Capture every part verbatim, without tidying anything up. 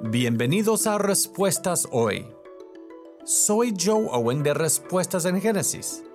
Bienvenidos a Respuestas Hoy. Soy Joe Owen de Respuestas en Génesis.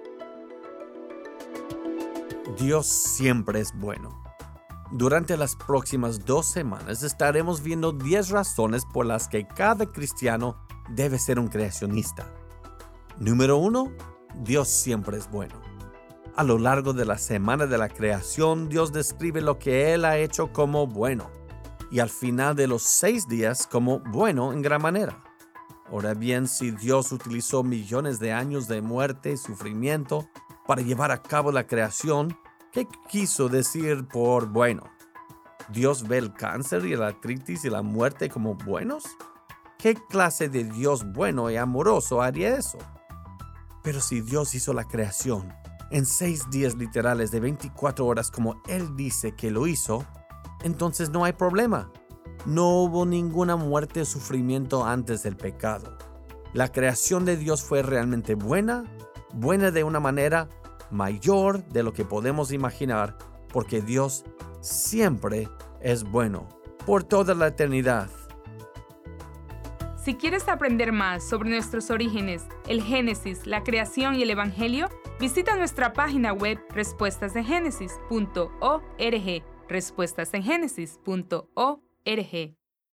Dios siempre es bueno. Durante las próximas dos semanas estaremos viendo diez razones por las que cada cristiano debe ser un creacionista. Número uno, Dios siempre es bueno. A lo largo de la semana de la creación, Dios describe lo que Él ha hecho como bueno, y al final de los seis días como bueno en gran manera. Ahora bien, si Dios utilizó millones de años de muerte y sufrimiento para llevar a cabo la creación, ¿qué quiso decir por bueno? ¿Dios ve el cáncer y la artritis y la muerte como buenos? ¿Qué clase de Dios bueno y amoroso haría eso? Pero si Dios hizo la creación en seis días literales de veinticuatro horas como Él dice que lo hizo, entonces no hay problema. No hubo ninguna muerte o sufrimiento antes del pecado. La creación de Dios fue realmente buena, buena de una manera mayor de lo que podemos imaginar, porque Dios siempre es bueno, por toda la eternidad. Si quieres aprender más sobre nuestros orígenes, el Génesis, la creación y el Evangelio, visita nuestra página web respuestas en génesis punto org. respuestas en génesis punto org.